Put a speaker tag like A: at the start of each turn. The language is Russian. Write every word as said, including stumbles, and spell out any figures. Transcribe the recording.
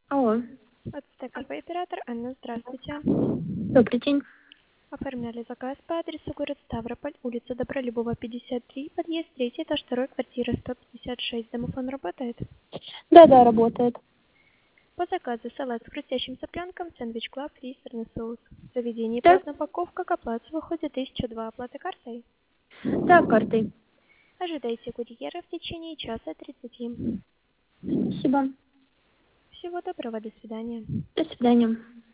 A: Алло,
B: От ТКП оператор Анна, здравствуйте.
A: добрый день.
B: Оформляли заказ по адресу город Ставрополь, улица Добролюбова, пятьдесят три, подъезд третий, этаж второй, квартира сто пятьдесят шесть. Домофон работает?
A: Да-да, работает.
B: По заказу салат с хрустящим цыпленком, сэндвич клаб, рисерный соус. В заведении
A: Да,
B: платная упаковка, к оплате выходит тысяча два. Оплата картой.
A: да, картой.
B: Ожидайте курьера в течение часа тридцати.
A: Спасибо.
B: Всего доброго, до свидания.
A: До свидания.